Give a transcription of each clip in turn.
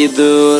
बड़ी दूर।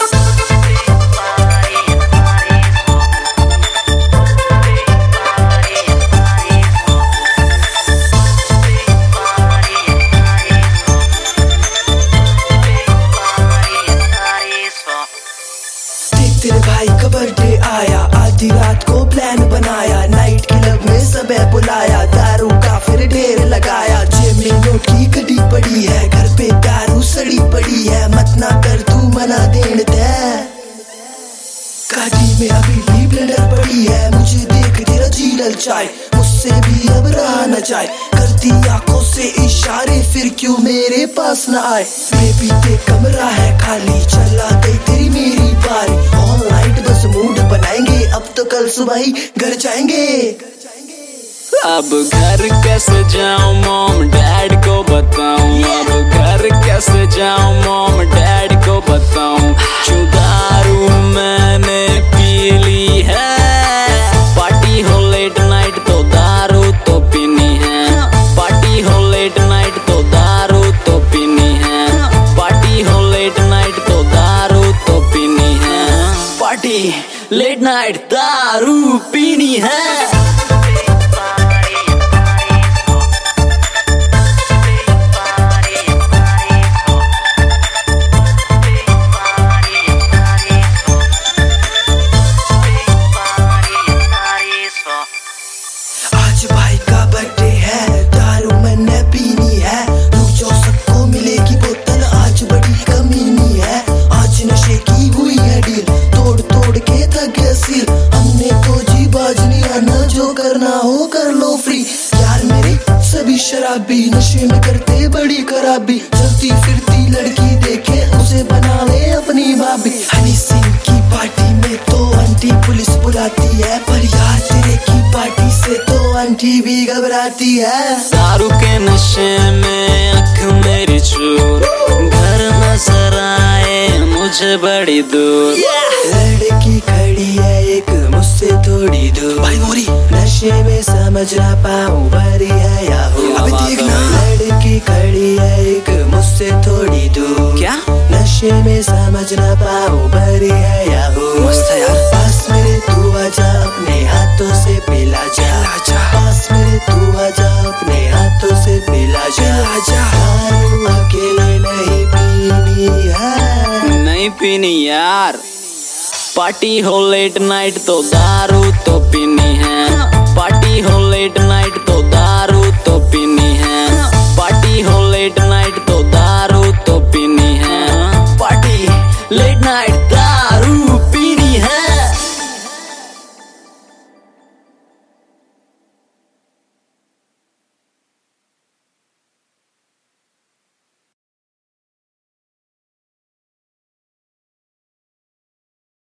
तेरे भाई का बर्थडे आया, आधी रात को प्लान बनाया, नाइट क्लब में सब बुलाया, दारू का फिर ढेर लगाया, जेब में नोट की कटी पड़ी है, घर पे दारू सड़ी पड़ी है, मत ना कर तू मना देन दे, गाड़ी में अभी भी ब्लेंडर पड़ी है, मुझे देख तेरा जी ललचाए, मुझसे भी अब रहा न जाए, करती आंखों से इशारे फिर क्यों मेरे पास न आए, बेबी ते कमरा है खाली, चला गई तेरी मेरी बारी, ऑल नाइट बस मूड बनाएंगे, अब तो कल सुबह ही घर जाएंगे। अब घर कैसे जाऊं मॉम डैड को बताऊं, अब घर कैसे जाऊं मॉम डैड को बताऊं, क्यों दारू मैंने पी ली है, पार्टी हो लेट नाइट तो दारू तो पीनी है, पार्टी हो लेट नाइट तो दारू तो पीनी है, पार्टी हो लेट नाइट तो दारू तो पीनी है, पार्टी लेट नाइट दारू पीनी है। आज भाई का बर्थडे है, दारू मैंने पीनी है, रुक जाओ सबको मिलेगी बोतल, आज बड़ी कमीनी है, आज नशे की हुई है डील, तोड़ तोड़ के थक गया सील, हमने तो जी बाज नहीं आना, जो करना हो कर लो फ्री, यार मेरे सभी शराबी नशे में करते बड़ी खराबी, चलती फिरती लड़की देखे उसे बना ले अपनी भाभी, हनी सिंह की पार्टी में तो आंटी पुलिस बुलाती है, पर यार तेरे की पार्टी से तो आंटी भी घबराती है। दारू के नशे में आँख मेरी चूर, घर नजर आए मुझे बड़ी दूर, लड़की खड़ी है एक मुझसे थोड़ी दूर, भाई मोरी नशे में समझ ना पाऊं भरी है या हो, अबे देखना लड़की खड़ी है एक मुझसे थोड़ी दूर, क्या नशे में समझ ना पाऊं भरी है या हो, मस्त है यार, पास मेरे तू आजा अपने हाथों से पिला जा, पास मेरे तू आजा अपने हाथों से पिला जा, दारू अकेले नहीं पीनी है, नहीं पीनी यार, पार्टी हो लेट नाइट तो दारू तो पीनी है, पार्टी हो लेट नाइट तो दारू तो पीनी है, पार्टी हो लेट नाइट तो दारू